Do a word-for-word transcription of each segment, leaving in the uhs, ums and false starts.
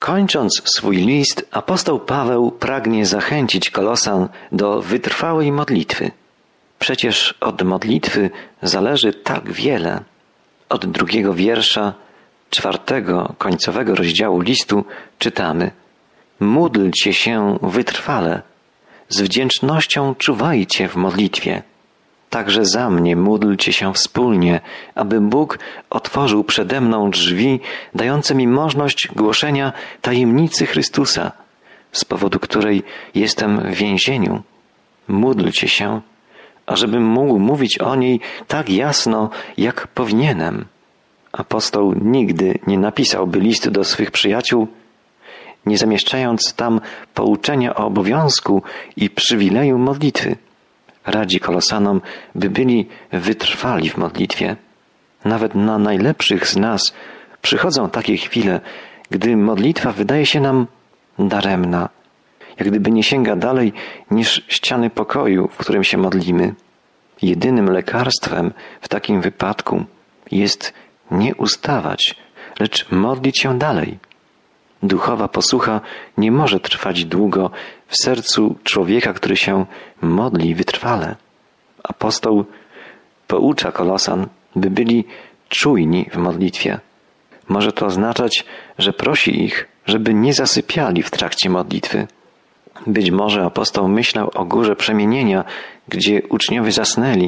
Kończąc swój list, apostoł Paweł pragnie zachęcić Kolosan do wytrwałej modlitwy. Przecież od modlitwy zależy tak wiele. Od drugiego wiersza czwartego, końcowego rozdziału listu czytamy: módlcie się wytrwale, z wdzięcznością czuwajcie w modlitwie. Także za mnie módlcie się wspólnie, aby Bóg otworzył przede mną drzwi dające mi możliwość głoszenia tajemnicy Chrystusa, z powodu której jestem w więzieniu. Módlcie się, ażebym mógł mówić o niej tak jasno, jak powinienem. Apostoł nigdy nie napisałby listu do swych przyjaciół, nie zamieszczając tam pouczenia o obowiązku i przywileju modlitwy. Radzi Kolosanom, by byli wytrwali w modlitwie. Nawet na najlepszych z nas przychodzą takie chwile, gdy modlitwa wydaje się nam daremna, jak gdyby nie sięga dalej niż ściany pokoju, w którym się modlimy. Jedynym lekarstwem w takim wypadku jest nie ustawać, lecz modlić się dalej. Duchowa posłucha nie może trwać długo w sercu człowieka, który się modli wytrwale. Apostoł poucza Kolosan, by byli czujni w modlitwie. Może to oznaczać, że prosi ich, żeby nie zasypiali w trakcie modlitwy. Być może apostoł myślał o górze przemienienia, gdzie uczniowie zasnęli,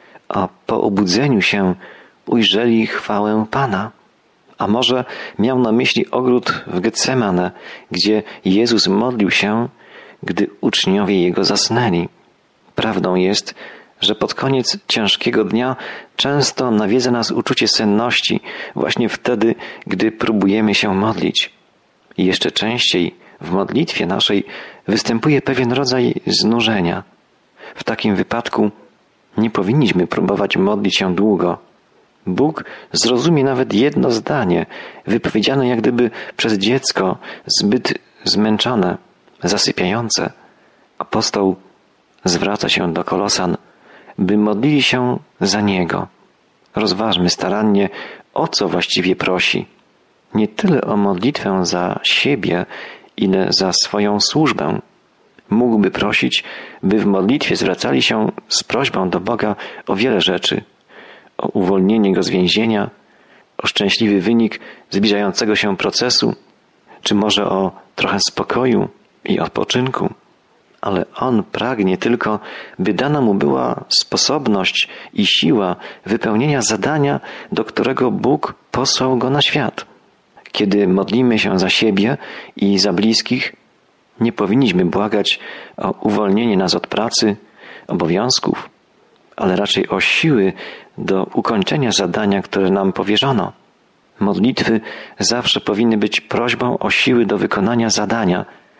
a po obudzeniu się ujrzeli chwałę Pana. A może miał na myśli ogród w Getsemane, gdzie Jezus modlił się, gdy uczniowie Jego zasnęli. Prawdą jest, że pod koniec ciężkiego dnia często nawiedza nas uczucie senności właśnie wtedy, gdy próbujemy się modlić. I jeszcze częściej w modlitwie naszej występuje pewien rodzaj znużenia. W takim wypadku nie powinniśmy próbować modlić się długo. Bóg zrozumie nawet jedno zdanie, wypowiedziane jak gdyby przez dziecko, zbyt zmęczone, zasypiające. Apostoł zwraca się do Kolosan, by modlili się za niego. Rozważmy starannie, o co właściwie prosi. Nie tyle o modlitwę za siebie, ile za swoją służbę. Mógłby prosić, by w modlitwie zwracali się z prośbą do Boga o wiele rzeczy. O uwolnienie go z więzienia, o szczęśliwy wynik zbliżającego się procesu, czy może o trochę spokoju i odpoczynku. Ale on pragnie tylko, by dana mu była sposobność i siła wypełnienia zadania, do którego Bóg posłał go na świat. Kiedy modlimy się za siebie i za bliskich, nie powinniśmy błagać o uwolnienie nas od pracy, obowiązków, ale raczej o siły do ukończenia zadania, które nam powierzono. Modlitwy zawsze powinny być prośbą o siły do wykonania zadania,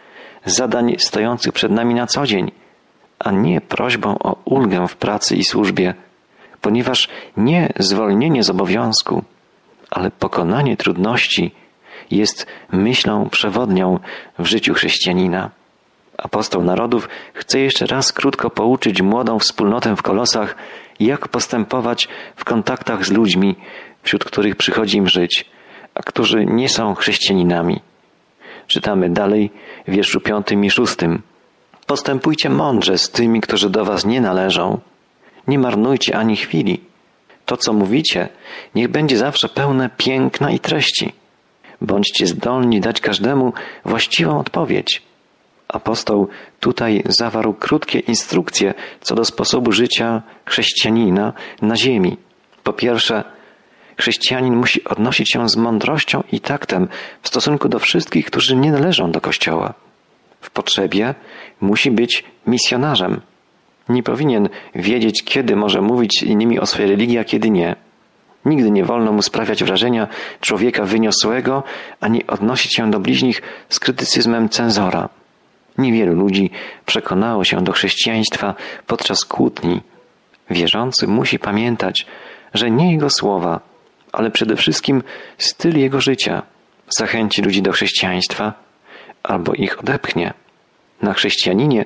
zadań stojących przed nami na co dzień, a nie prośbą o ulgę w pracy i służbie, ponieważ nie zwolnienie z obowiązku, ale pokonanie trudności jest myślą przewodnią w życiu chrześcijanina. Apostoł narodów chce jeszcze raz krótko pouczyć młodą wspólnotę w Kolosach, jak postępować w kontaktach z ludźmi, wśród których przychodzi im żyć, a którzy nie są chrześcijaninami. Czytamy dalej w wierszu piątym i szóstym. Postępujcie mądrze z tymi, którzy do was nie należą. Nie marnujcie ani chwili. To, co mówicie, niech będzie zawsze pełne piękna i treści. Bądźcie zdolni dać każdemu właściwą odpowiedź. Apostoł tutaj zawarł krótkie instrukcje co do sposobu życia chrześcijanina na ziemi. Po pierwsze, chrześcijanin musi odnosić się z mądrością i taktem w stosunku do wszystkich, którzy nie należą do Kościoła. W potrzebie musi być misjonarzem. Nie powinien wiedzieć, kiedy może mówić z innymi o swojej religii, a kiedy nie. Nigdy nie wolno mu sprawiać wrażenia człowieka wyniosłego, ani odnosić się do bliźnich z krytycyzmem cenzora. Niewielu ludzi przekonało się do chrześcijaństwa podczas kłótni. Wierzący musi pamiętać, że nie jego słowa, ale przede wszystkim styl jego życia zachęci ludzi do chrześcijaństwa albo ich odepchnie. Na chrześcijaninie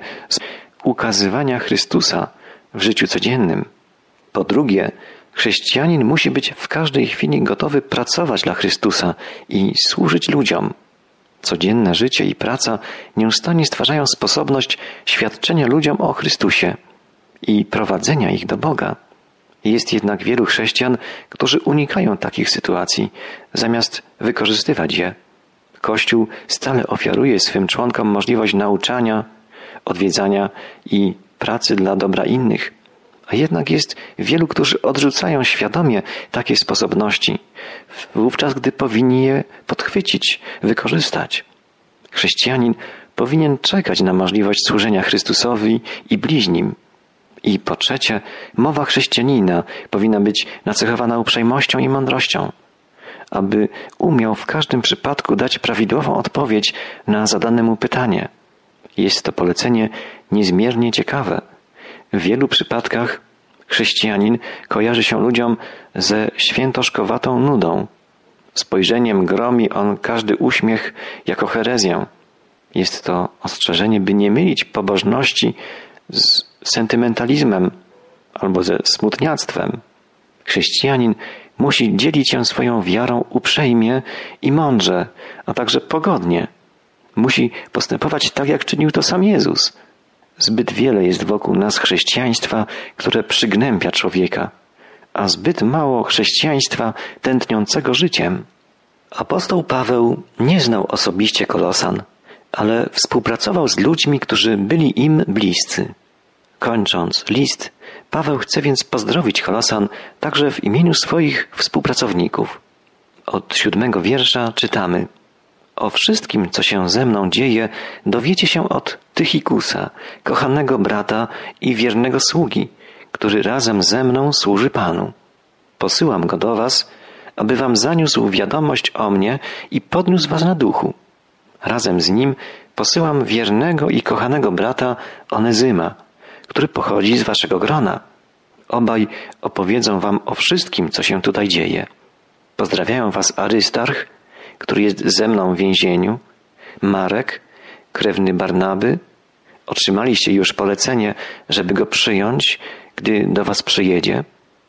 ukazywania Chrystusa w życiu codziennym. Po drugie, chrześcijanin musi być w każdej chwili gotowy pracować dla Chrystusa i służyć ludziom. Codzienne życie i praca nieustannie stwarzają sposobność świadczenia ludziom o Chrystusie i prowadzenia ich do Boga. Jest jednak wielu chrześcijan, którzy unikają takich sytuacji, zamiast wykorzystywać je. Kościół stale ofiaruje swym członkom możliwość nauczania, odwiedzania i pracy dla dobra innych, a jednak jest wielu, którzy odrzucają świadomie takie sposobności, wówczas gdy powinni je podchwycić, wykorzystać. Chrześcijanin powinien czekać na możliwość służenia Chrystusowi i bliźnim. I po trzecie, mowa chrześcijanina powinna być nacechowana uprzejmością i mądrością, aby umiał w każdym przypadku dać prawidłową odpowiedź na zadane mu pytanie. Jest to polecenie niezmiernie ciekawe. W wielu przypadkach chrześcijanin kojarzy się ludziom ze świętoszkowatą nudą. Spojrzeniem gromi on każdy uśmiech jako herezję. Jest to ostrzeżenie, by nie mylić pobożności z sentymentalizmem albo ze smutniactwem. Chrześcijanin musi dzielić się swoją wiarą uprzejmie i mądrze, a także pogodnie. Musi postępować tak, jak czynił to sam Jezus. Zbyt wiele jest wokół nas chrześcijaństwa, które przygnębia człowieka, a zbyt mało chrześcijaństwa tętniącego życiem. Apostoł Paweł nie znał osobiście Kolosan, ale współpracował z ludźmi, którzy byli im bliscy. Kończąc list, Paweł chce więc pozdrowić Kolosan także w imieniu swoich współpracowników. Od siódmego wiersza czytamy: O wszystkim, co się ze mną dzieje, dowiecie się od Tychikusa, kochanego brata i wiernego sługi, który razem ze mną służy Panu. Posyłam go do was, aby wam zaniósł wiadomość o mnie i podniósł was na duchu. Razem z nim posyłam wiernego i kochanego brata Onezyma, który pochodzi z waszego grona. Obaj opowiedzą wam o wszystkim, co się tutaj dzieje. Pozdrawiają was Arystarch, który jest ze mną w więzieniu, Marek, krewny Barnaby. Otrzymaliście już polecenie, żeby go przyjąć, gdy do was przyjedzie.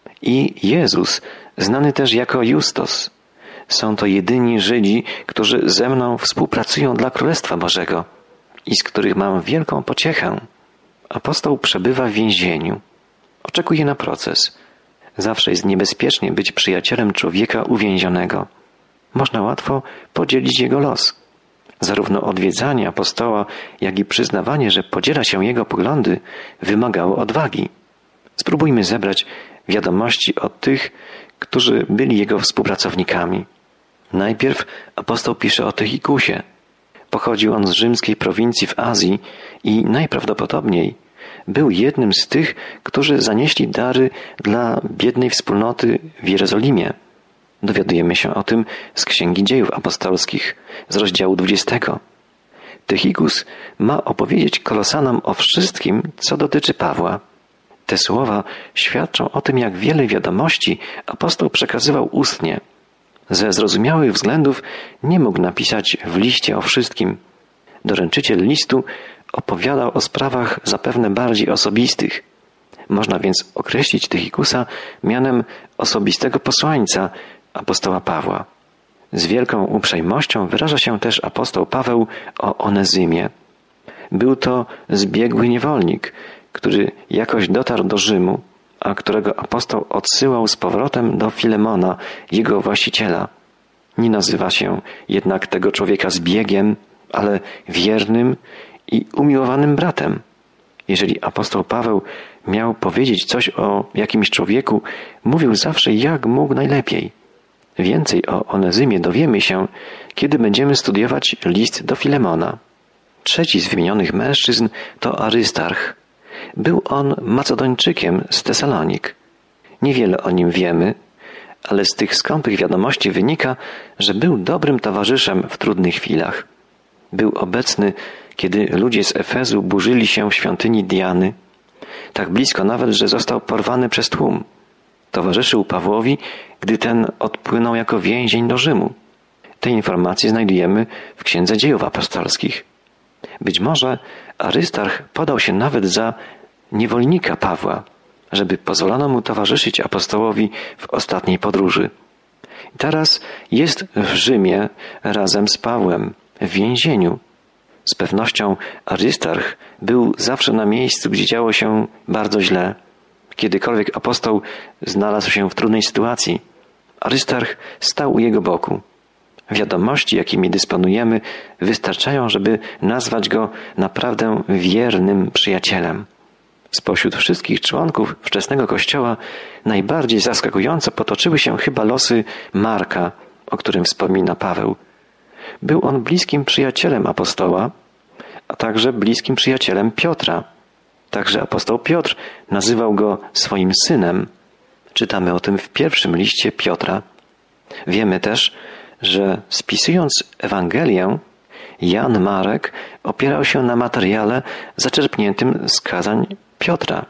I Jezus, znany też jako Justos. Są to jedyni Żydzi, którzy ze mną współpracują dla Królestwa Bożego i z których mam wielką pociechę. Apostoł przebywa w więzieniu. Oczekuje na proces. Zawsze jest niebezpiecznie być przyjacielem człowieka uwięzionego. Można łatwo podzielić jego los. Zarówno odwiedzanie apostoła, jak i przyznawanie, że podziela się jego poglądy, wymagało odwagi. Spróbujmy zebrać wiadomości od tych, którzy byli jego współpracownikami. Najpierw apostoł pisze o Tychikusie. Pochodził on z rzymskiej prowincji w Azji i najprawdopodobniej był jednym z tych, którzy zanieśli dary dla biednej wspólnoty w Jerozolimie. Dowiadujemy się o tym z Księgi Dziejów Apostolskich, z rozdziału dwudziestego. Tychikus ma opowiedzieć Kolosanom o wszystkim, co dotyczy Pawła. Te słowa świadczą o tym, jak wiele wiadomości apostoł przekazywał ustnie. Ze zrozumiałych względów nie mógł napisać w liście o wszystkim. Doręczyciel listu opowiadał o sprawach zapewne bardziej osobistych. Można więc określić Tychikusa mianem osobistego posłańca apostoła Pawła. Z wielką uprzejmością wyraża się też apostoł Paweł o Onezymie. Był to zbiegły niewolnik, który jakoś dotarł do Rzymu, a którego apostoł odsyłał z powrotem do Filemona, jego właściciela. Nie nazywa się jednak tego człowieka zbiegiem, ale wiernym i umiłowanym bratem. Jeżeli apostoł Paweł miał powiedzieć coś o jakimś człowieku, mówił zawsze jak mógł najlepiej. Więcej o Onezymie dowiemy się, kiedy będziemy studiować list do Filemona. Trzeci z wymienionych mężczyzn to Arystarch. Był on Macedończykiem z Tesalonik. Niewiele o nim wiemy, ale z tych skąpych wiadomości wynika, że był dobrym towarzyszem w trudnych chwilach. Był obecny, kiedy ludzie z Efezu burzyli się w świątyni Diany, tak blisko nawet, że został porwany przez tłum. Towarzyszył Pawłowi, gdy ten odpłynął jako więzień do Rzymu. Te informacje znajdujemy w Księdze Dziejów Apostolskich. Być może Arystarch podał się nawet za niewolnika Pawła, żeby pozwolono mu towarzyszyć apostołowi w ostatniej podróży. Teraz jest w Rzymie razem z Pawłem, w więzieniu. Z pewnością Arystarch był zawsze na miejscu, gdzie działo się bardzo źle. Kiedykolwiek apostoł znalazł się w trudnej sytuacji, Arystarch stał u jego boku. Wiadomości, jakimi dysponujemy, wystarczają, żeby nazwać go naprawdę wiernym przyjacielem. Spośród wszystkich członków wczesnego Kościoła najbardziej zaskakująco potoczyły się chyba losy Marka, o którym wspomina Paweł. Był on bliskim przyjacielem apostoła, a także bliskim przyjacielem Piotra. Także apostoł Piotr nazywał go swoim synem. Czytamy o tym w pierwszym liście Piotra. Wiemy też, że spisując Ewangelię, Jan Marek opierał się na materiale zaczerpniętym z kazań Piotra.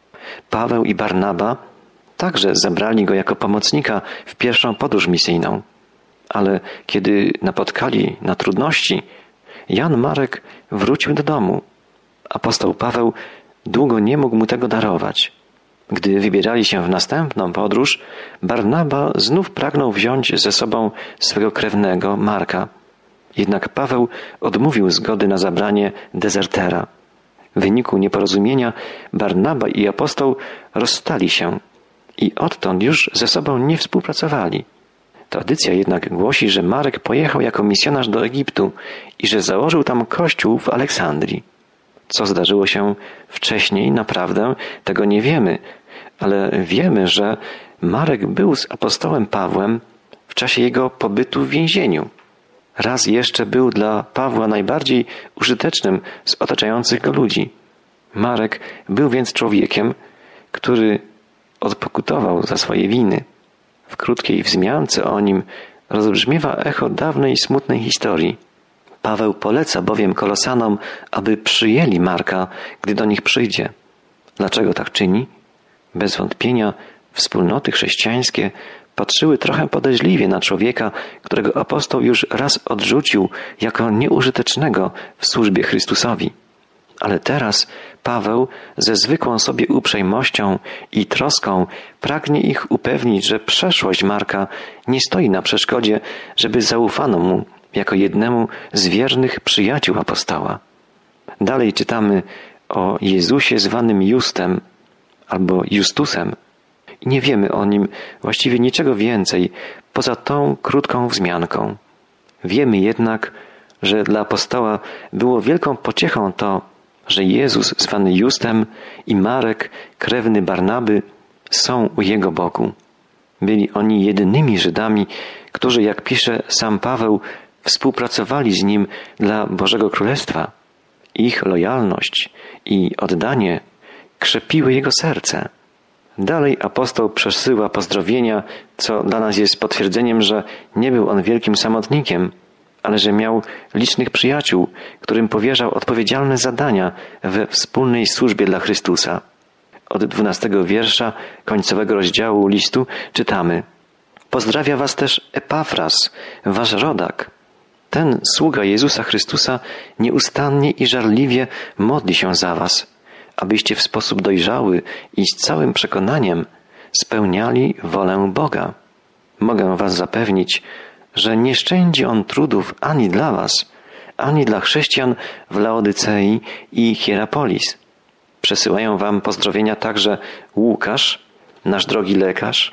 Paweł i Barnaba także zabrali go jako pomocnika w pierwszą podróż misyjną. Ale kiedy napotkali na trudności, Jan Marek wrócił do domu. Apostoł Paweł długo nie mógł mu tego darować. Gdy wybierali się w następną podróż, Barnaba znów pragnął wziąć ze sobą swego krewnego Marka. Jednak Paweł odmówił zgody na zabranie dezertera. W wyniku nieporozumienia Barnaba i apostoł rozstali się i odtąd już ze sobą nie współpracowali. Tradycja jednak głosi, że Marek pojechał jako misjonarz do Egiptu i że założył tam kościół w Aleksandrii. Co zdarzyło się wcześniej, naprawdę tego nie wiemy, ale wiemy, że Marek był z apostołem Pawłem w czasie jego pobytu w więzieniu. Raz jeszcze był dla Pawła najbardziej użytecznym z otaczających go ludzi. Marek był więc człowiekiem, który odpokutował za swoje winy. W krótkiej wzmiance o nim rozbrzmiewa echo dawnej smutnej historii. Paweł poleca bowiem Kolosanom, aby przyjęli Marka, gdy do nich przyjdzie. Dlaczego tak czyni? Bez wątpienia wspólnoty chrześcijańskie patrzyły trochę podejrzliwie na człowieka, którego apostoł już raz odrzucił jako nieużytecznego w służbie Chrystusowi. Ale teraz Paweł ze zwykłą sobie uprzejmością i troską pragnie ich upewnić, że przeszłość Marka nie stoi na przeszkodzie, żeby zaufano mu jako jednemu z wiernych przyjaciół apostoła. Dalej czytamy o Jezusie zwanym Justem albo Justusem. I nie wiemy o nim właściwie niczego więcej poza tą krótką wzmianką. Wiemy jednak, że dla apostoła było wielką pociechą to, że Jezus zwany Justem i Marek, krewny Barnaby, są u jego boku. Byli oni jedynymi Żydami, którzy, jak pisze sam Paweł, współpracowali z nim dla Bożego Królestwa. Ich lojalność i oddanie krzepiły jego serce. Dalej apostoł przesyła pozdrowienia, co dla nas jest potwierdzeniem, że nie był on wielkim samotnikiem, ale że miał licznych przyjaciół, którym powierzał odpowiedzialne zadania we wspólnej służbie dla Chrystusa. Od dwunastego wiersza końcowego rozdziału listu czytamy: Pozdrawia was też Epafras, wasz rodak. Ten sługa Jezusa Chrystusa nieustannie i żarliwie modli się za was, abyście w sposób dojrzały i z całym przekonaniem spełniali wolę Boga. Mogę was zapewnić, że nie szczędzi on trudów ani dla was, ani dla chrześcijan w Laodycei i Hierapolis. Przesyłają wam pozdrowienia także Łukasz, nasz drogi lekarz,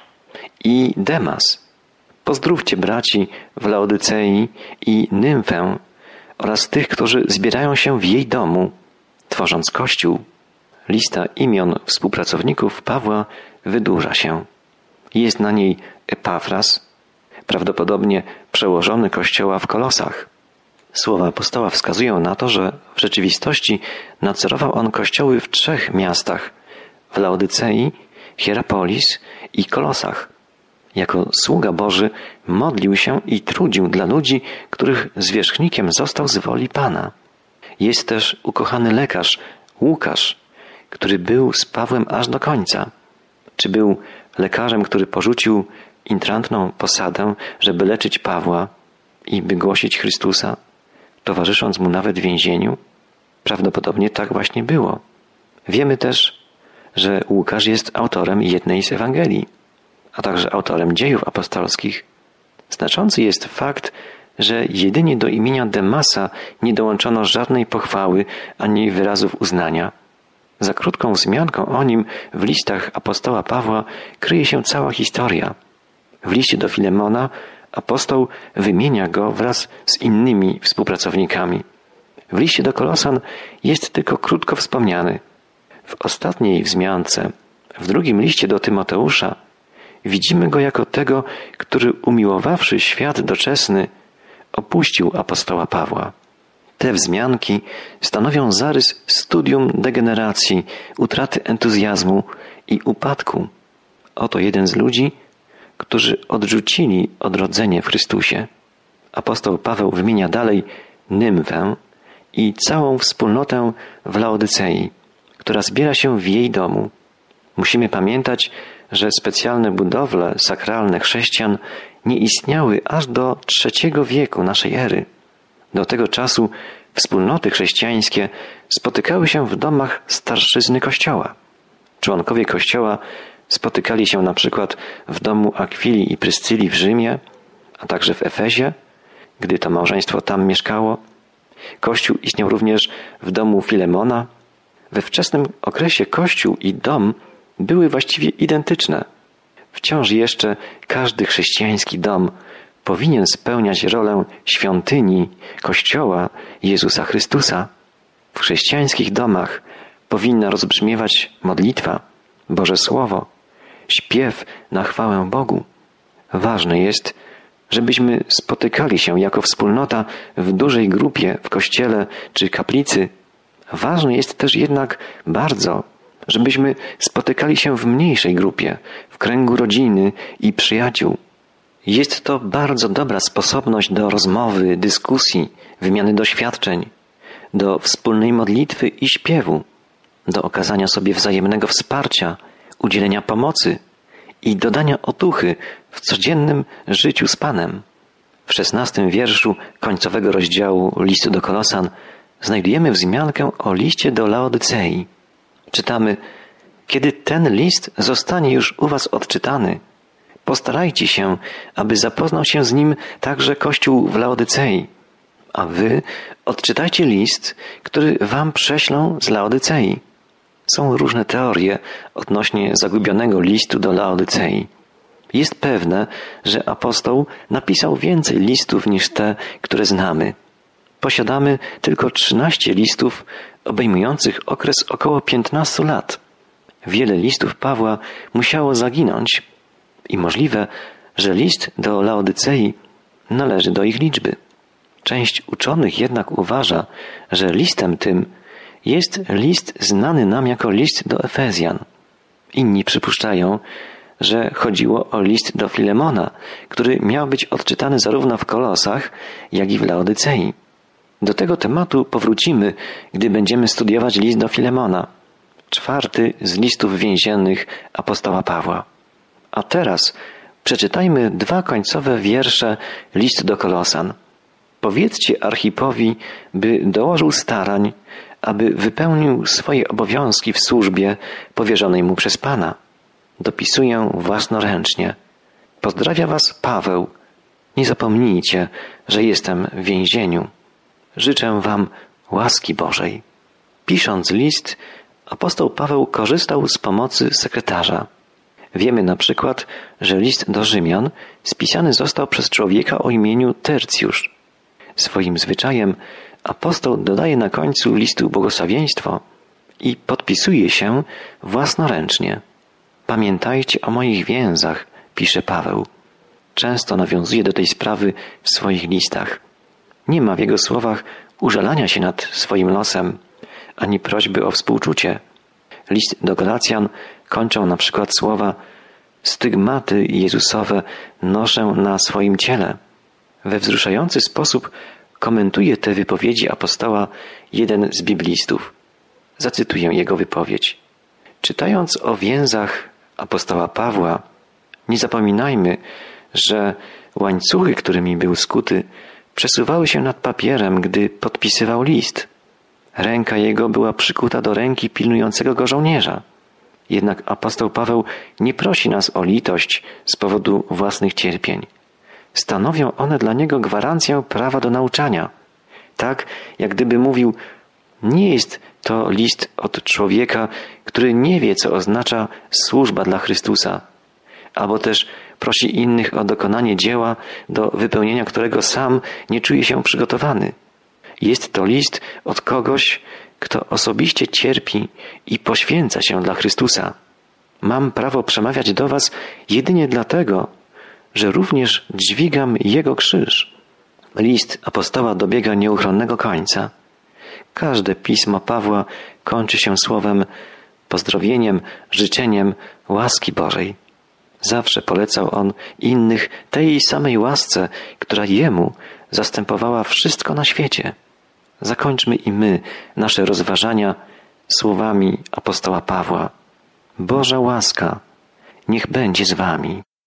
i Demas. Pozdrówcie braci w Laodycei i Nymfę oraz tych, którzy zbierają się w jej domu, tworząc Kościół. Lista imion współpracowników Pawła wydłuża się. Jest na niej Epafras, prawdopodobnie przełożony Kościoła w Kolosach. Słowa apostoła wskazują na to, że w rzeczywistości nadzorował on kościoły w trzech miastach: w Laodycei, Hierapolis i Kolosach. Jako sługa Boży modlił się i trudził dla ludzi, których zwierzchnikiem został z woli Pana. Jest też ukochany lekarz Łukasz, który był z Pawłem aż do końca. Czy był lekarzem, który porzucił intrantną posadę, żeby leczyć Pawła i by głosić Chrystusa, towarzysząc mu nawet w więzieniu? Prawdopodobnie tak właśnie było. Wiemy też, że Łukasz jest autorem jednej z Ewangelii, a także autorem dziejów apostolskich. Znaczący jest fakt, że jedynie do imienia Demasa nie dołączono żadnej pochwały ani wyrazów uznania. Za krótką wzmianką o nim w listach apostoła Pawła kryje się cała historia. W liście do Filemona apostoł wymienia go wraz z innymi współpracownikami. W liście do Kolosan jest tylko krótko wspomniany. W ostatniej wzmiance, w drugim liście do Tymoteusza, widzimy go jako tego, który umiłowawszy świat doczesny, opuścił apostoła Pawła. Te wzmianki stanowią zarys studium degeneracji, utraty entuzjazmu i upadku. Oto jeden z ludzi, którzy odrzucili odrodzenie w Chrystusie. Apostoł Paweł wymienia dalej Nymfę i całą wspólnotę w Laodycei, która zbiera się w jej domu. Musimy pamiętać, że specjalne budowle sakralne chrześcijan nie istniały aż do trzeciego wieku naszej ery. Do tego czasu wspólnoty chrześcijańskie spotykały się w domach starszyzny Kościoła. Członkowie Kościoła spotykali się na przykład w domu Akwili i Pryscylii w Rzymie, a także w Efezie, gdy to małżeństwo tam mieszkało. Kościół istniał również w domu Filemona. We wczesnym okresie Kościół i dom były właściwie identyczne. Wciąż jeszcze każdy chrześcijański dom powinien spełniać rolę świątyni Kościoła Jezusa Chrystusa. W chrześcijańskich domach powinna rozbrzmiewać modlitwa, Boże Słowo, śpiew na chwałę Bogu. Ważne jest, żebyśmy spotykali się jako wspólnota w dużej grupie w kościele czy kaplicy. Ważne jest też jednak bardzo, żebyśmy spotykali się w mniejszej grupie, w kręgu rodziny i przyjaciół. Jest to bardzo dobra sposobność do rozmowy, dyskusji, wymiany doświadczeń, do wspólnej modlitwy i śpiewu, do okazania sobie wzajemnego wsparcia, udzielenia pomocy i dodania otuchy w codziennym życiu z Panem. W szesnastym wierszu końcowego rozdziału listu do Kolosan znajdujemy wzmiankę o liście do Laodycei. Czytamy: kiedy ten list zostanie już u was odczytany, postarajcie się, aby zapoznał się z nim także Kościół w Laodycei, a wy odczytajcie list, który wam prześlą z Laodycei. Są różne teorie odnośnie zagubionego listu do Laodycei. Jest pewne, że apostoł napisał więcej listów niż te, które znamy. Posiadamy tylko trzynaście listów obejmujących okres około piętnastu lat. Wiele listów Pawła musiało zaginąć i możliwe, że list do Laodycei należy do ich liczby. Część uczonych jednak uważa, że listem tym jest list znany nam jako list do Efezjan. Inni przypuszczają, że chodziło o list do Filemona, który miał być odczytany zarówno w Kolosach, jak i w Laodycei. Do tego tematu powrócimy, gdy będziemy studiować list do Filemona, czwarty z listów więziennych apostoła Pawła. A teraz przeczytajmy dwa końcowe wiersze listu do Kolosan. Powiedzcie Archipowi, by dołożył starań, aby wypełnił swoje obowiązki w służbie powierzonej mu przez Pana. Dopisuję własnoręcznie. Pozdrawia was Paweł. Nie zapomnijcie, że jestem w więzieniu. Życzę wam łaski Bożej. Pisząc list, apostoł Paweł korzystał z pomocy sekretarza. Wiemy na przykład, że list do Rzymian spisany został przez człowieka o imieniu Tercjusz. Swoim zwyczajem apostoł dodaje na końcu listu błogosławieństwo i podpisuje się własnoręcznie. Pamiętajcie o moich więzach, pisze Paweł. Często nawiązuje do tej sprawy w swoich listach. Nie ma w jego słowach użalania się nad swoim losem, ani prośby o współczucie. List do Galacjan kończą na przykład słowa: stygmaty Jezusowe noszę na swoim ciele. We wzruszający sposób komentuje te wypowiedzi apostoła jeden z biblistów. Zacytuję jego wypowiedź. Czytając o więzach apostoła Pawła, nie zapominajmy, że łańcuchy, którymi był skuty, przesuwały się nad papierem, gdy podpisywał list. Ręka jego była przykuta do ręki pilnującego go żołnierza. Jednak apostoł Paweł nie prosi nas o litość z powodu własnych cierpień. Stanowią one dla niego gwarancję prawa do nauczania. Tak, jak gdyby mówił, nie jest to list od człowieka, który nie wie, co oznacza służba dla Chrystusa, albo też prosi innych o dokonanie dzieła, do wypełnienia którego sam nie czuje się przygotowany. Jest to list od kogoś, kto osobiście cierpi i poświęca się dla Chrystusa. Mam prawo przemawiać do was jedynie dlatego, że również dźwigam Jego krzyż. List apostoła dobiega nieuchronnego końca. Każde pismo Pawła kończy się słowem, pozdrowieniem, życzeniem łaski Bożej. Zawsze polecał on innych tej samej łasce, która jemu zastępowała wszystko na świecie. Zakończmy i my nasze rozważania słowami apostoła Pawła. Boża łaska niech będzie z wami.